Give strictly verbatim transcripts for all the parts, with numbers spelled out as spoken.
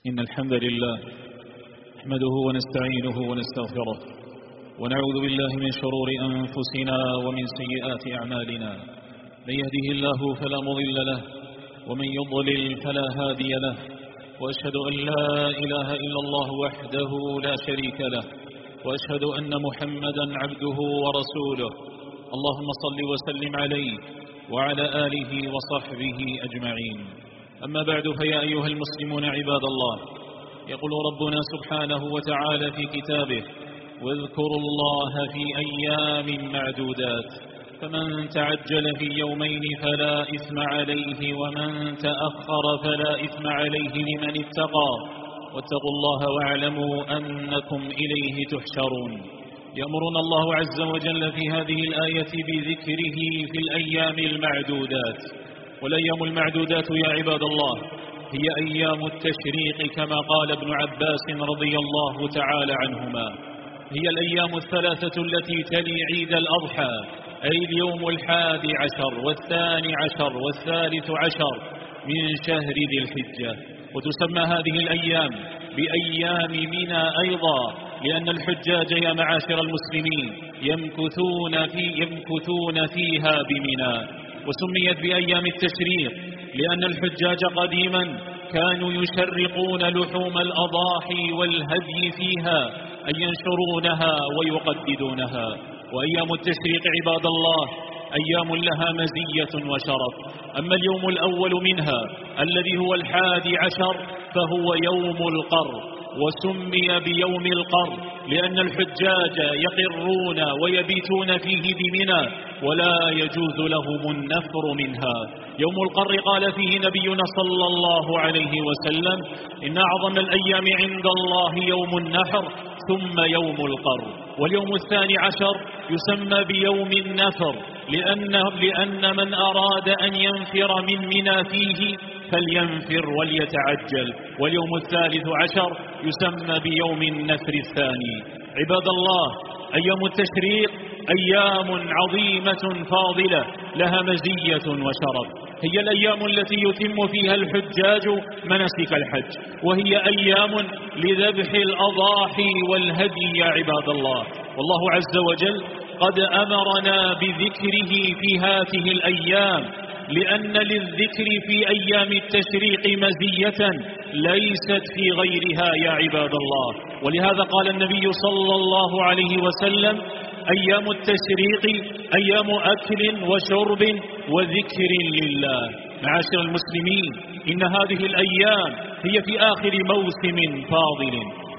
إن الحمد لله نحمده ونستعينه ونستغفره ونعوذ بالله من شرور أنفسنا ومن سيئات أعمالنا. من يهده الله فلا مضل له ومن يضلل فلا هادي له، وأشهد أن لا إله إلا الله وحده لا شريك له، وأشهد أن محمدا عبده ورسوله. اللهم صل وسلم عليه وعلى آله وصحبه أجمعين. أما بعد، فيا أيها المسلمون عباد الله، يقول ربنا سبحانه وتعالى في كتابه: واذكروا الله في أيام معدودات، فمن تعجل في يومين فلا إثم عليه، ومن تأخر فلا إثم عليه لمن اتقى، واتقوا الله واعلموا أنكم إليه تحشرون. يأمرنا الله عز وجل في هذه الآية بذكره في الأيام المعدودات. والأيام المعدودات يا عباد الله هي أيام التشريق، كما قال ابن عباس رضي الله تعالى عنهما: هي الأيام الثلاثة التي تلي عيد الأضحى، أي اليوم الحادي عشر والثاني عشر والثالث عشر من شهر ذي الحجة. وتسمى هذه الأيام بأيام منى أيضا، لأن الحجاج يا معاشر المسلمين يمكثون, في يمكثون فيها بمنى. وسميت بأيام التشريق لأن الحجاج قديما كانوا يشرقون لحوم الأضاحي والهدي فيها، أي ينشرونها ويقددونها. وأيام التشريق عباد الله أيام لها مزية وشرف. أما اليوم الأول منها الذي هو الحادي عشر فهو يوم القر، وسمي بيوم القر لأن الحجاج يقرون ويبيتون فيه بمنى ولا يجوز لهم النفر منها. يوم القر قال فيه نبينا صلى الله عليه وسلم: إن أعظم الأيام عند الله يوم النحر ثم يوم القر. واليوم الثاني عشر يسمى بيوم النفر لأن, لأن من أراد أن ينفر من منى فيه فلينفر وليتعجل. واليوم الثالث عشر يسمى بيوم النفر الثاني. عباد الله، أيام التشريق أيام عظيمة فاضلة لها مزية وشرف. هي الأيام التي يتم فيها الحجاج مناسك الحج، وهي أيام لذبح الأضاحي والهدي يا عباد الله. والله عز وجل قد أمرنا بذكره في هذه الأيام، لأن للذكر في أيام التشريق مزية ليست في غيرها يا عباد الله. ولهذا قال النبي صلى الله عليه وسلم: أيام التشريق أيام أكل وشرب وذكر لله. معاشر المسلمين، إن هذه الأيام هي في آخر موسم فاضل،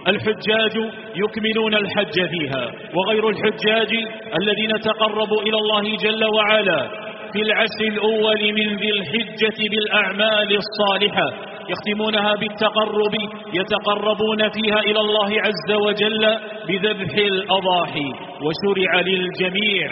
الحجاج يكملون الحج فيها، وغير الحجاج الذين تقربوا إلى الله جل وعلا في العشر الأول من ذي الحجة بالأعمال الصالحة يختمونها بالتقرب، يتقربون فيها إلى الله عز وجل بذبح الأضاحي. وشرع للجميع،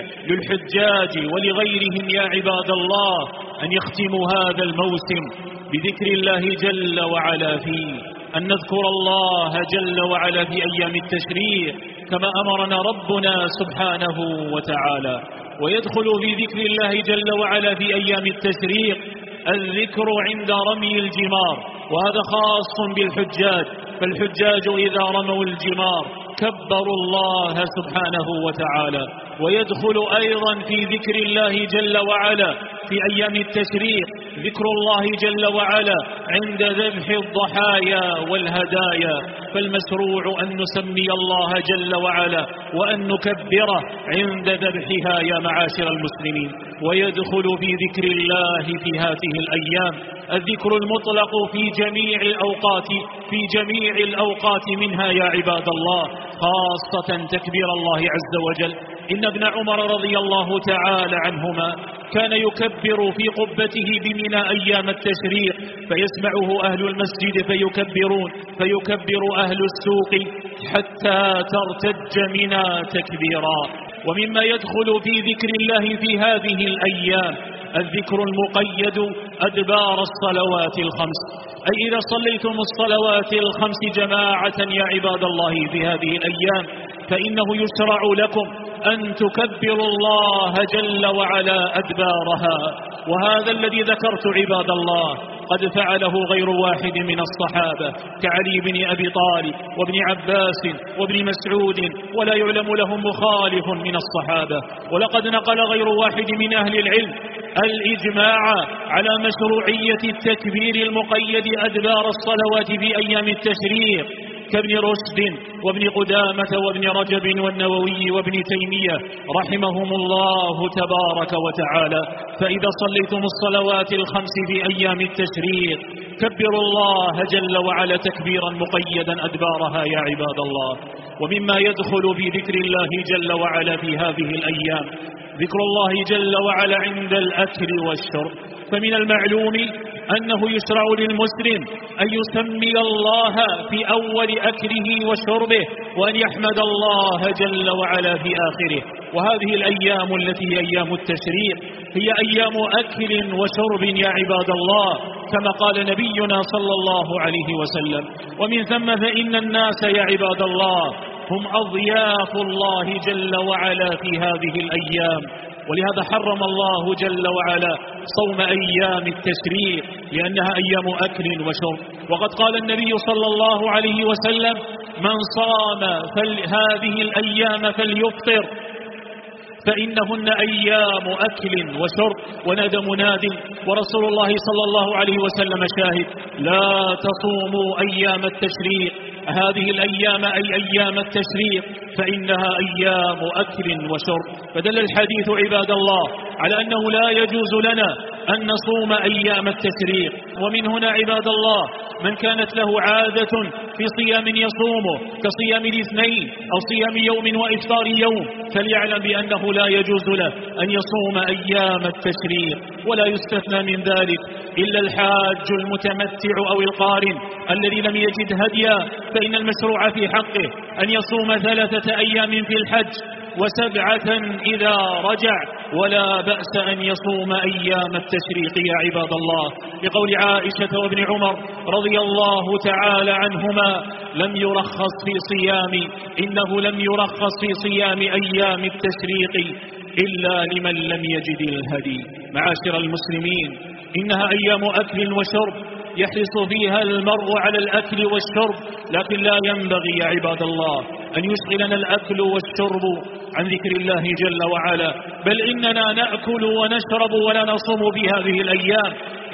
للحجاج ولغيرهم يا عباد الله، أن يختموا هذا الموسم بذكر الله جل وعلا فيه، أن نذكر الله جل وعلا في أيام التشريق كما أمرنا ربنا سبحانه وتعالى. ويدخل في ذكر الله جل وعلا في أيام التشريق الذكر عند رمي الجمار، وهذا خاص بالحجاج. فالحجاج إذا رموا الجمار كبروا الله سبحانه وتعالى. ويدخل أيضا في ذكر الله جل وعلا في أيام التشريق ذكر الله جل وعلا عند ذبح الضحايا والهدايا. فالمشروع أن نسمي الله جل وعلا وأن نكبره عند ذبحها يا معاشر المسلمين. ويدخل في ذكر الله في هذه الأيام الذكر المطلق في جميع الأوقات في جميع الأوقات منها يا عباد الله، خاصة تكبير الله عز وجل. إن ابن عمر رضي الله تعالى عنهما كان يكبر في قبته بمنى أيام التشريق، فيسمعه أهل المسجد فيكبرون، فيكبر أهل السوق حتى ترتج منى تكبيرا. ومما يدخل في ذكر الله في هذه الأيام الذكر المقيد أدبار الصلوات الخمس، أي إذا صليتم الصلوات الخمس جماعة يا عباد الله في هذه الأيام فإنه يشرع لكم أن تكبروا الله جل وعلا أدبارها. وهذا الذي ذكرت عباد الله قد فعله غير واحد من الصحابة كعلي بن أبي طالب وابن عباس وابن مسعود، ولا يعلم لهم مخالف من الصحابة. ولقد نقل غير واحد من أهل العلم الإجماع على مشروعية التكبير المقيد أدبار الصلوات في أيام التشريق كابن رشد وابن قدامة وابن رجب والنووي وابن تيمية رحمهم الله تبارك وتعالى. فإذا صليتم الصلوات الخمس في أيام التشريق كبروا الله جل وعلا تكبيرا مقيدا أدبارها يا عباد الله. ومما يدخل في ذكر الله جل وعلا في هذه الأيام ذكر الله جل وعلا عند الأكل والشرب. فمن المعلوم أنه يشرع للمسلم أن يسمي الله في أول أكله وشربه، وأن يحمد الله جل وعلا في آخره. وهذه الأيام التي هي أيام التشريق هي أيام أكل وشرب يا عباد الله، كما قال نبينا صلى الله عليه وسلم. ومن ثم فإن الناس يا عباد الله هم أضياف الله جل وعلا في هذه الأيام، ولهذا حرم الله جل وعلا صوم أيام التشريق لأنها أيام أكل وشرب. وقد قال النبي صلى الله عليه وسلم: من صام هذه الأيام فليفطر فإنهن أيام أكل وشرب. ونادى مناد ورسول الله صلى الله عليه وسلم شاهد: لا تصوموا أيام التشريق، هذه الأيام أي أيام التشريق فإنها أيام أكل وشرب. فدل الحديث عباد الله على أنه لا يجوز لنا أن نصوم أيام التشريق. ومن هنا عباد الله من كانت له عادة في صيام يصومه كصيام الاثنين أو صيام يوم وإفطار يوم فليعلم بأنه لا يجوز له أن يصوم أيام التشريق. ولا يستثنى من ذلك إلا الحاج المتمتع أو القارن الذي لم يجد هديا، فإن المشروع في حقه أن يصوم ثلاثة أيام في الحج وسبعة إذا رجع، ولا بأس أن يصوم أيام التشريق يا عباد الله، لقول عائشة وابن عمر رضي الله تعالى عنهما: لم يرخص في صيام إنه لم يرخص في صيام أيام التشريق إلا لمن لم يجد الهدي. معاشر المسلمين، إنها أيام أكل وشرب يحرص فيها المرء على الأكل والشرب، لكن لا ينبغي يا عباد الله أن يشغلنا الأكل والشرب عن ذكر الله جل وعلا، بل إننا نأكل ونشرب ولا نصوم في هذه الأيام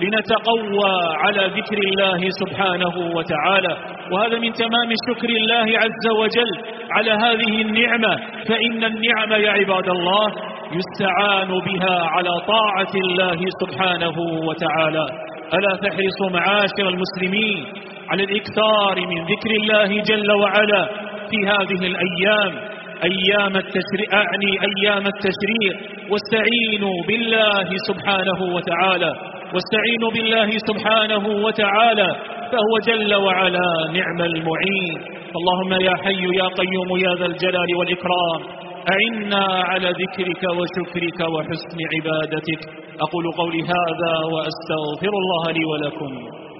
لنتقوى على ذكر الله سبحانه وتعالى. وهذا من تمام شكر الله عز وجل على هذه النعمة، فإن النعمة يا عباد الله يستعان بها على طاعة الله سبحانه وتعالى. ألا تحرصوا معاشر المسلمين على الإكثار من ذكر الله جل وعلا في هذه الأيام أيام التشريع، أعني أيام التشريع. واستعينوا بالله سبحانه وتعالى واستعينوا بالله سبحانه وتعالى فهو جل وعلا نعم المعين. اللهم يا حي يا قيوم يا ذا الجلال والإكرام أعنا على ذكرك وشكرك وحسن عبادتك. أقول قولي هذا وأستغفر الله لي ولكم.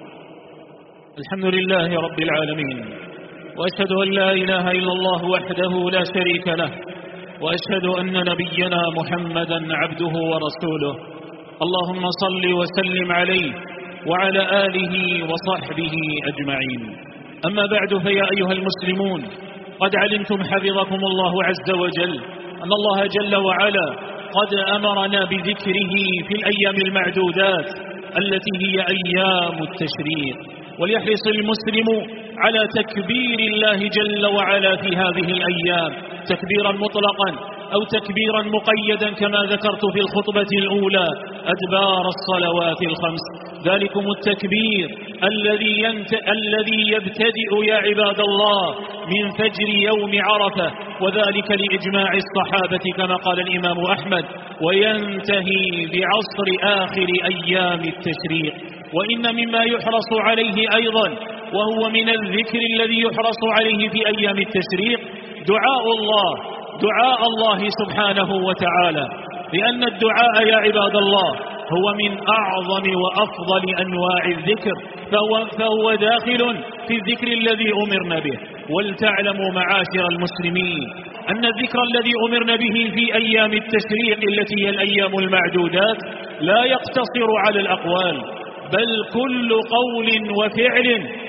الحمد لله رب العالمين، وأشهد أن لا إله إلا الله وحده لا شريك له، وأشهد أن نبينا محمدا عبده ورسوله. اللهم صل وسلم عليه وعلى آله وصحبه أجمعين. أما بعد، فيا أيها المسلمون، قد علمتم حفظكم الله عز وجل أن الله جل وعلا قد أمرنا بذكره في الأيام المعدودات التي هي أيام التشريق، وليحرص المسلم على تكبير الله جل وعلا في هذه الأيام تكبيرا مطلقا أو تكبيرا مقيدا كما ذكرت في الخطبة الأولى أدبار الصلوات الخمس. ذلكم التكبير الذي, ينت... الذي يبتدئ يا عباد الله من فجر يوم عرفة، وذلك لإجماع الصحابة كما قال الإمام أحمد، وينتهي بعصر آخر أيام التشريق. وإن مما يحرص عليه أيضا وهو من الذكر الذي يحرص عليه في أيام التشريق دعاء الله دعاء الله سبحانه وتعالى، لأن الدعاء يا عباد الله هو من أعظم وأفضل أنواع الذكر، فهو, فهو داخل في الذكر الذي أمرنا به. ولتعلموا معاشر المسلمين أن الذكر الذي أمرنا به في أيام التشريق التي هي الأيام المعدودات لا يقتصر على الأقوال، بل كل قول وفعل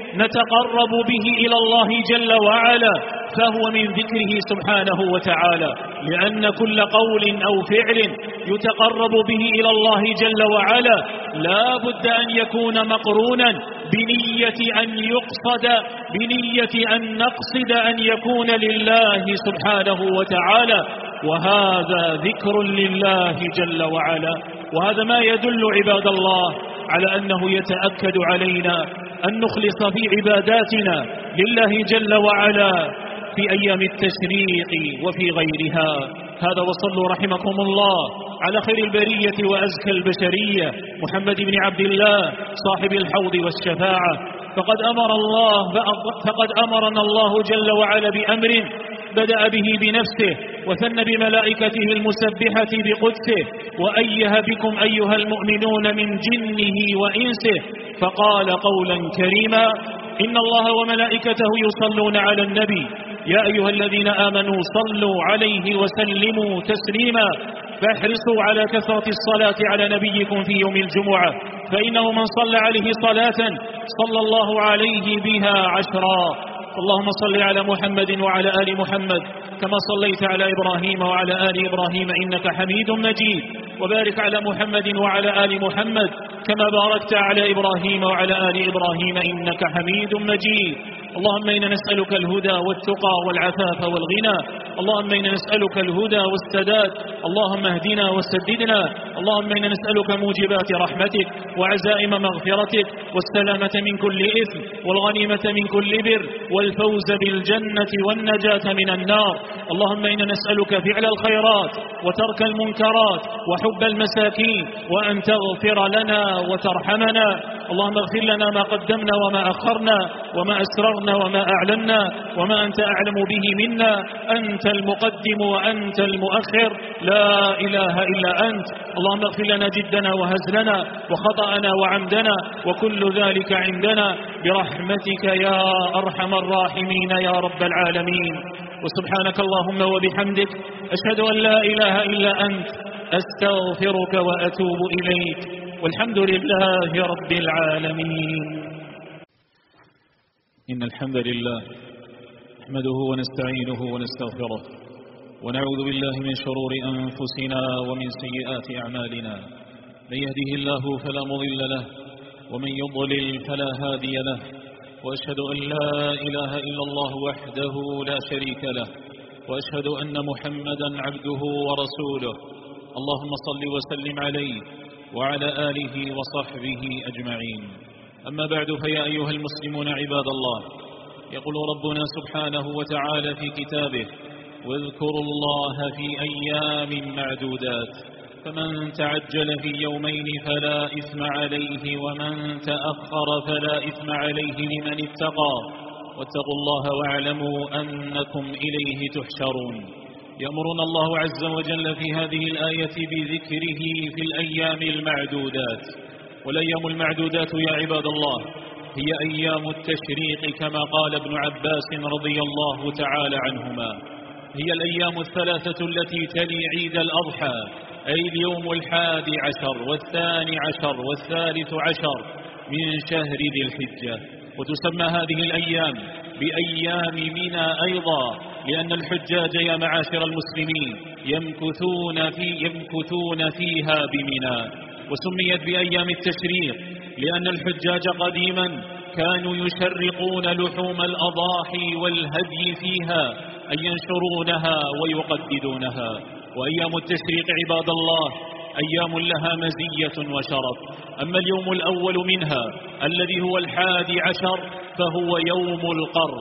نتقرب به إلى الله جل وعلا فهو من ذكره سبحانه وتعالى، لأن كل قول أو فعل يتقرب به إلى الله جل وعلا لا بد أن يكون مقرونا بنية أن يقصد بنية أن نقصد أن يكون لله سبحانه وتعالى، وهذا ذكر لله جل وعلا. وهذا ما يدل عباد الله على أنه يتأكد علينا أن نخلص في عباداتنا لله جل وعلا في أيام التشريق وفي غيرها. هذا وصلوا رحمكم الله على خير البرية وأزكى البشرية محمد بن عبد الله صاحب الحوض والشفاعة. فقد أمر الله فقد أمرنا الله جل وعلا بأمر بدأ به بنفسه وثنى بملائكته المسبحة بقدسه وأيه بكم أيها المؤمنون من جنه وإنسه، فقال قولا كريما: إن الله وملائكته يصلون على النبي يا أيها الذين آمنوا صلوا عليه وسلموا تسليما. فاحرصوا على كثرة الصلاة على نبيكم في يوم الجمعة، فإنه من صلى عليه صلاة صلى الله عليه بها عشرا. اللهم صل على محمد وعلى آل محمد كما صليت على إبراهيم وعلى آل إبراهيم إنك حميد مجيد، وبارك على محمد وعلى آل محمد كما باركت على إبراهيم وعلى آل إبراهيم إنك حميد مجيد. اللهم إنا نسألك الهدى والتقى والعفاف والغنى، اللهم إنا نسألك الهدى والسداد، اللهم اهدنا وسددنا، اللهم إنا نسألك موجبات رحمتك وعزائم مغفرتك والسلامة من كل إثم والغنيمة من كل بر والفوز بالجنة والنجاة من النار. اللهم إنا نسألك فعل الخيرات وترك المنكرات وحب المساكين وأن تغفر لنا وترحمنا. اللهم اغفر لنا ما قدمنا وما أخرنا وما أسررنا وما أعلنا وما أنت أعلم به منا، أنت المقدم وأنت المؤخر لا إله إلا أنت. اللهم اغفر لنا جدنا وهزلنا وخطأنا وعمدنا وكل ذلك عندنا برحمتك يا أرحم الراحمين يا رب العالمين. وسبحانك اللهم وبحمدك أشهد أن لا إله إلا أنت أستغفرك وأتوب إليك، والحمد لله رب العالمين. إن الحمد لله نحمده ونستعينه ونستغفره ونعوذ بالله من شرور أنفسنا ومن سيئات أعمالنا، من يهده الله فلا مضل له ومن يضلل فلا هادي له، وأشهد أن لا إله إلا الله وحده لا شريك له، وأشهد أن محمدا عبده ورسوله. اللهم صل وسلم عليه وعلى آله وصحبه أجمعين. أما بعد، فيا أيها المسلمون عباد الله، يقول ربنا سبحانه وتعالى في كتابه: واذكروا الله في أيام معدودات، فمن تعجل في يومين فلا إثم عليه ومن تأخر فلا إثم عليه لمن اتقى، واتقوا الله واعلموا أنكم إليه تحشرون. يأمرنا الله عز وجل في هذه الآية بذكره في الأيام المعدودات. والأيام المعدودات يا عباد الله هي أيام التشريق كما قال ابن عباس رضي الله تعالى عنهما، هي الأيام الثلاثة التي تلي عيد الأضحى، أي اليوم الحادي عشر والثاني عشر والثالث عشر من شهر ذي الحجة. وتسمى هذه الأيام بأيام منى أيضا، لأن الحجاج يا معاشر المسلمين يمكثون, في يمكثون فيها بمنى. وسميت بأيام التشريق لأن الحجاج قديما كانوا يشرقون لحوم الأضاحي والهدي فيها، أي ينشرونها ويقددونها. وأيام التشريق عباد الله أيام لها مزية وشرف. أما اليوم الأول منها الذي هو الحادي عشر فهو يوم القر،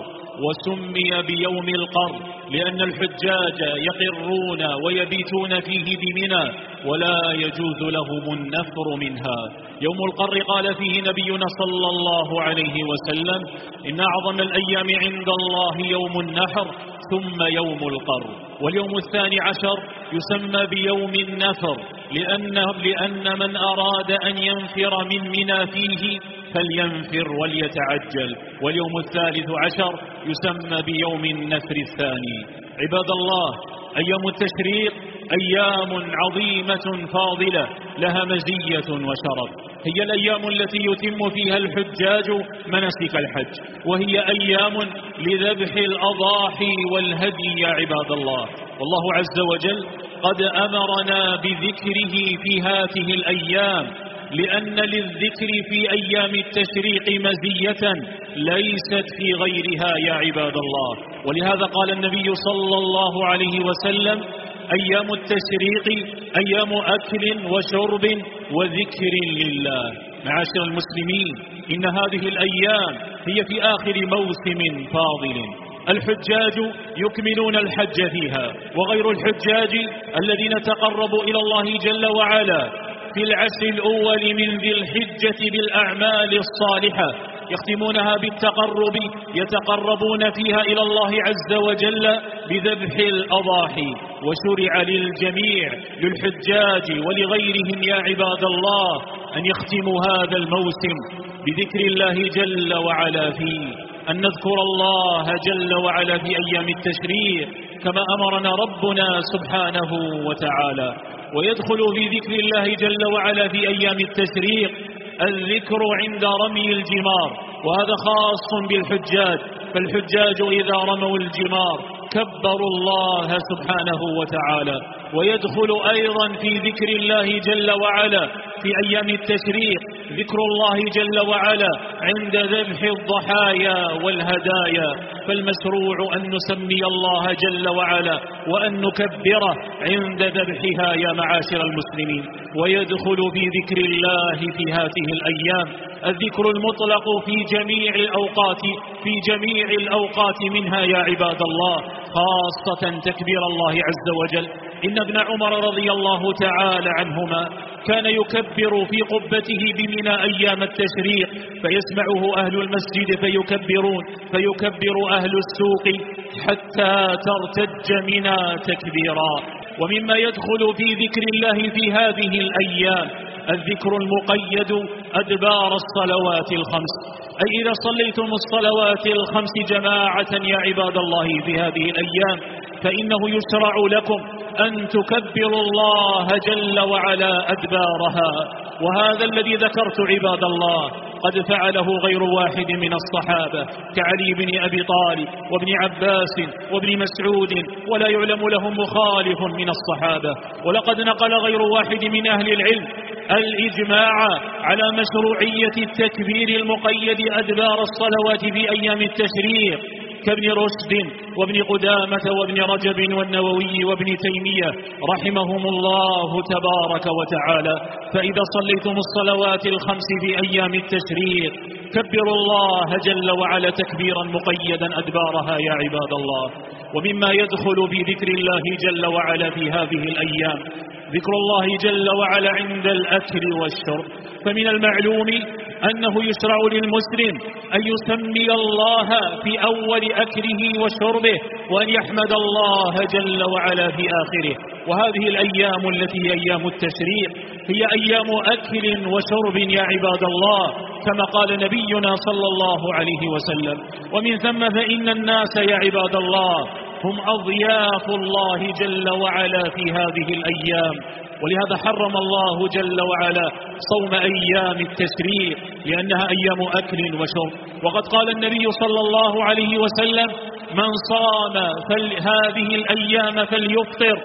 وسمي بيوم القر لأن الحجاج يقرون ويبيتون فيه بمنى ولا يجوز لهم النفر منها. يوم القر قال فيه نبينا صلى الله عليه وسلم: إن أعظم الأيام عند الله يوم النحر ثم يوم القر. واليوم الثاني عشر يسمى بيوم النفر لأن, لأن من أراد أن ينفر من منى فيه فلينفر وليتعجل. واليوم الثالث عشر يسمى بيوم النفر الثاني. عباد الله، أيام التشريق أيام عظيمة فاضلة لها مزية وشرف. هي الأيام التي يتم فيها الحجاج مناسك الحج، وهي أيام لذبح الأضاحي والهدي يا عباد الله. والله عز وجل قد أمرنا بذكره في هذه الأيام، لأن للذكر في أيام التشريق مزية ليست في غيرها يا عباد الله. ولهذا قال النبي صلى الله عليه وسلم: أيام التشريق أيام أكل وشرب وذكر لله. معاشر المسلمين، إن هذه الأيام هي في آخر موسم فاضل، الحجاج يكملون الحج فيها، وغير الحجاج الذين تقربوا إلى الله جل وعلا في العشر الأول من ذي الحجة بالأعمال الصالحة يختمونها بالتقرب، يتقربون فيها إلى الله عز وجل بذبح الأضاحي. وشرع للجميع، للحجاج ولغيرهم يا عباد الله، أن يختموا هذا الموسم بذكر الله جل وعلا فيه، أن نذكر الله جل وعلا في أيام التشريق كما أمرنا ربنا سبحانه وتعالى. ويدخل في ذكر الله جل وعلا في أيام التشريق الذكر عند رمي الجمار، وهذا خاص بالحجاج، فالحجاج إذا رموا الجمار كبروا الله سبحانه وتعالى. ويدخل أيضا في ذكر الله جل وعلا في أيام التشريق ذكر الله جل وعلا عند ذبح الضحايا والهدايا، فالمشروع أن نسمي الله جل وعلا وأن نكبره عند ذبحها يا معاشر المسلمين. ويدخل في ذكر الله في هذه الأيام الذكر المطلق في جميع الأوقات، في جميع الأوقات منها يا عباد الله، خاصة تكبير الله عز وجل. إن ابن عمر رضي الله تعالى عنهما كان يكبر في قبته بمنى أيام التشريق، فيسمعه أهل المسجد فيكبرون، فيكبر أهل السوق حتى ترتج منى تكبيرا. ومما يدخل في ذكر الله في هذه الأيام الذكر المقيد أدبار الصلوات الخمس، أي إذا صليتم الصلوات الخمس جماعة يا عباد الله في هذه الأيام فإنه يشرع لكم أن تكبروا الله جل وعلا أدبارها. وهذا الذي ذكرت عباد الله قد فعله غير واحد من الصحابة كعلي بن أبي طالب وابن عباس وابن مسعود، ولا يعلم لهم مخالف من الصحابة. ولقد نقل غير واحد من أهل العلم الإجماع على مشروعية التكبير المقيد أدبار الصلوات في أيام التشريق كابن رشد وابن قدامة وابن رجب والنووي وابن تيمية رحمهم الله تبارك وتعالى. فإذا صليتم الصلوات الخمس في أيام التشريق كبروا الله جل وعلا تكبيرا مقيدا أدبارها يا عباد الله. ومما يدخل في ذكر الله جل وعلا في هذه الأيام ذكر الله جل وعلا عند الأكل والشرب، فمن المعلوم أنه يشرع للمسلم أن يسمي الله في أول أكله وشربه وأن يحمد الله جل وعلا في آخره. وهذه الأيام التي هي أيام التشريق هي أيام أكل وشرب يا عباد الله كما قال نبينا صلى الله عليه وسلم. ومن ثم فإن الناس يا عباد الله هم أضياف الله جل وعلا في هذه الأيام، ولهذا حرم الله جل وعلا صوم أيام التشريق لأنها أيام أكل وشرب. وقد قال النبي صلى الله عليه وسلم: من صام هذه الأيام فليفطر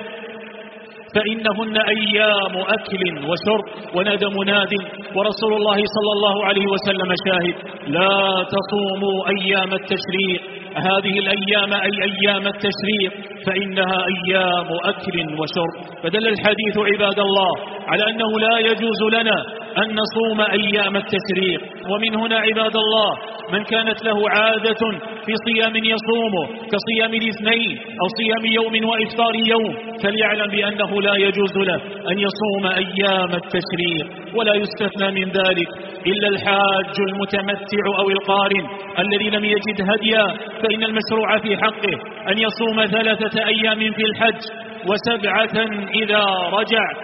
فإنهن أيام أكل وشرب. ونادى مناد ورسول الله صلى الله عليه وسلم شاهد: لا تصوموا أيام التشريق، هذه الأيام أي أيام التشريق فإنها أيام أكل وشرب. فدل الحديث عباد الله على أنه لا يجوز لنا أن نصوم أيام التشريق. ومن هنا عباد الله من كانت له عادة في صيام يصومه كصيام الاثنين أو صيام يوم وإفطار يوم فليعلم بأنه لا يجوز له أن يصوم أيام التشريق. ولا يستثنى من ذلك إلا الحاج المتمتع أو القارن الذي لم يجد هديا، فإن المشروع في حقه أن يصوم ثلاثة أيام في الحج وسبعة إذا رجع،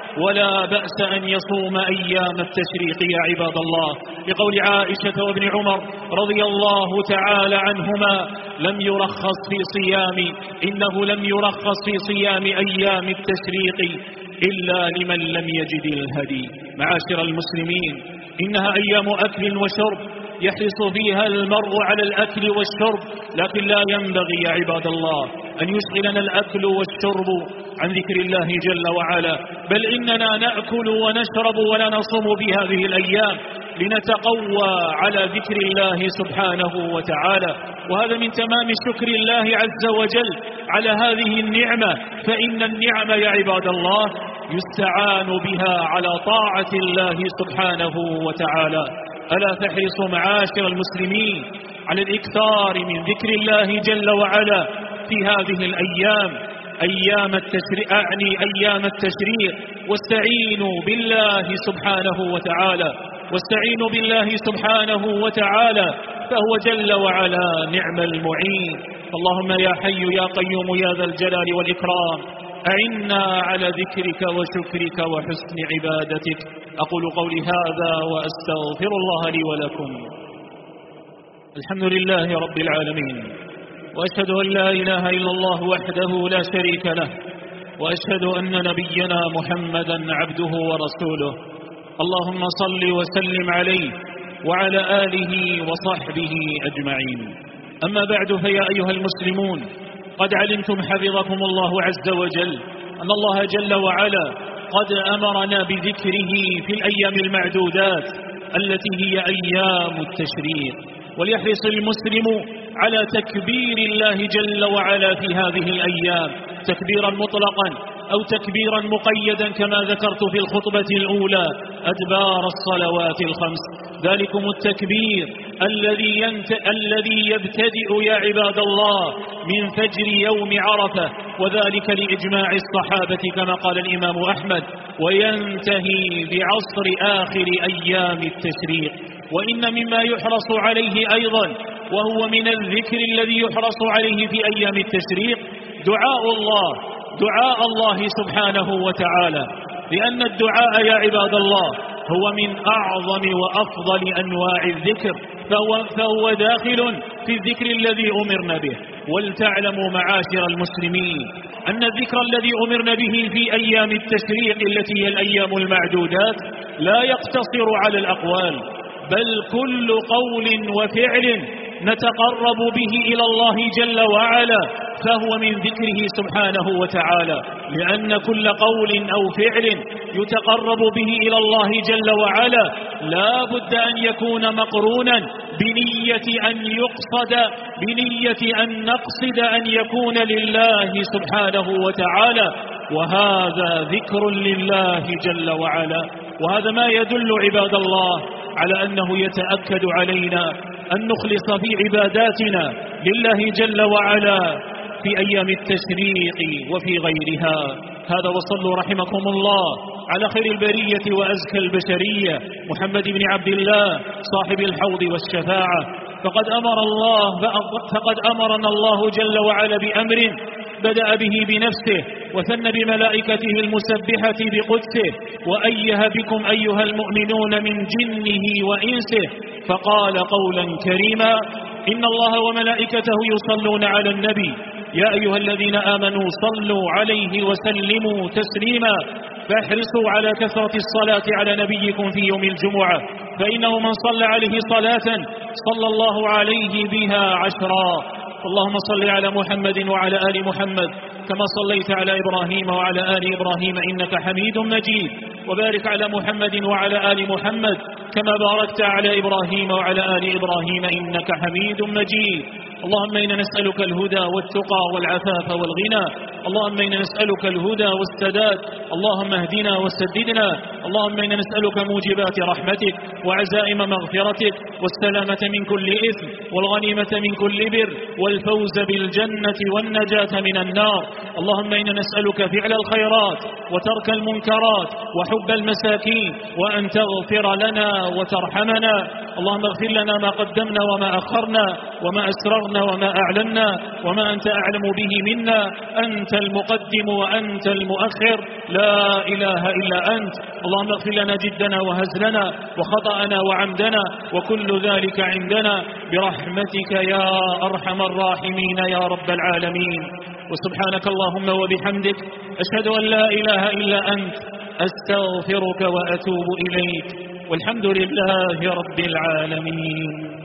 ولا بأس أن يصوم أيام التشريق يا عباد الله، لقول عائشة وابن عمر رضي الله تعالى عنهما: لم يرخص في صيام إنه لم يرخص في صيام أيام التشريق إلا لمن لم يجد الهدي. معاشر المسلمين، إنها أيام أكل وشرب يحرص فيها المرء على الأكل والشرب، لكن لا ينبغي يا عباد الله أن يشغلنا الأكل والشرب عن ذكر الله جل وعلا، بل إننا نأكل ونشرب ولا نصوم في هذه الأيام لنتقوى على ذكر الله سبحانه وتعالى، وهذا من تمام شكر الله عز وجل على هذه النعمة، فإن النعمة يا عباد الله يستعان بها على طاعة الله سبحانه وتعالى. ألا تحرصوا معاشر المسلمين على الإكثار من ذكر الله جل وعلا في هذه الأيام، أيام التشريع، أعني أيام التشريع، واستعينوا بالله سبحانه وتعالى، واستعينوا بالله سبحانه وتعالى، فهو جل وعلا نعم المعين. اللهم يا حي يا قيوم يا ذا الجلال والإكرام، أعنا على ذكرك وشكرك وحسن عبادتك. أقول قولي هذا وأستغفر الله لي ولكم. الحمد لله رب العالمين، وأشهد أن لا إله إلا الله وحده لا شريك له، وأشهد أن نبينا محمدا عبده ورسوله. اللهم صل وسلم عليه وعلى آله وصحبه أجمعين. أما بعد، فيا أيها المسلمون، قد علمتم حفظكم الله عز وجل أن الله جل وعلا قد أمرنا بذكره في الأيام المعدودات التي هي أيام التشريق، وليحرص المسلم على تكبير الله جل وعلا في هذه الأيام تكبيرا مطلقا أو تكبيرا مقيدا كما ذكرت في الخطبة الأولى أدبار الصلوات الخمس. ذلكم التكبير الذي ينت... الذي يبتدئ يا عباد الله من فجر يوم عرفة، وذلك لإجماع الصحابة كما قال الإمام أحمد، وينتهي بعصر آخر أيام التشريق. وإن مما يحرص عليه أيضا، وهو من الذكر الذي يحرص عليه في أيام التشريق، دعاء الله دعاء الله سبحانه وتعالى، لأن الدعاء يا عباد الله هو من أعظم وأفضل أنواع الذكر، فهو, فهو داخل في الذكر الذي أمرنا به. ولتعلموا معاشر المسلمين أن الذكر الذي أمرنا به في أيام التشريق التي هي الأيام المعدودات لا يقتصر على الأقوال، بل كل قول وفعل نتقرب به إلى الله جل وعلا فهو من ذكره سبحانه وتعالى، لأن كل قول أو فعل يتقرب به إلى الله جل وعلا لا بد أن يكون مقرونا بنية أن يقصد بنية أن نقصد أن يكون لله سبحانه وتعالى، وهذا ذكر لله جل وعلا. وهذا ما يدل عباد الله على أنه يتأكد علينا أن نخلص في عباداتنا لله جل وعلا في أيام التشريق وفي غيرها. هذا وصلوا رحمكم الله على خير البرية وأزكى البشرية محمد بن عبد الله صاحب الحوض والشفاعة. فقد أمر الله فقد أمرنا الله جل وعلا بأمر بدأ به بنفسه وثنى بملائكته المسبحة بقدسه، وأيه بكم أيها المؤمنون من جنه وإنسه، فقال قولا كريما: إن الله وملائكته يصلون على النبي يا أيها الذين آمنوا صلوا عليه وسلموا تسليما. فاحرصوا على كثرة الصلاة على نبيكم في يوم الجمعة، فإنه من صلى عليه صلاة صلى الله عليه بها عشرا. اللهم صل على محمد وعلى آل محمد كما صليت على إبراهيم وعلى آل إبراهيم إنك حميد مجيد، وبارك على محمد وعلى آل محمد كما باركت على إبراهيم وعلى آل إبراهيم إنك حميد مجيد. اللهم إنا نسألك الهدى والتقى والعفاف والغنى، اللهم إنا نسألك الهدى والسداد، اللهم اهدنا وسددنا اللهم إنا نسألك موجبات رحمتك وعزائم مغفرتك والسلامة من كل إثم والغنيمة من كل بر والفوز بالجنة والنجاة من النار. اللهم إنا نسألك فعل الخيرات وترك المنكرات وحب المساكين وأن تغفر لنا وترحمنا. اللهم اغفر لنا ما قدمنا وما أخرنا وما أسررنا وما أعلنا وما أنت أعلم به منا. أنت المقدم وأنت المؤخر، لا إله إلا أنت. اللهم اغفر لنا جدنا وهزلنا وخطأنا وعمدنا وكل ذلك عندنا برحمتك يا أرحم الراحمين يا رب العالمين. وسبحانك اللهم وبحمدك أشهد أن لا إله إلا أنت أستغفرك وأتوب إليك، والحمد لله رب العالمين.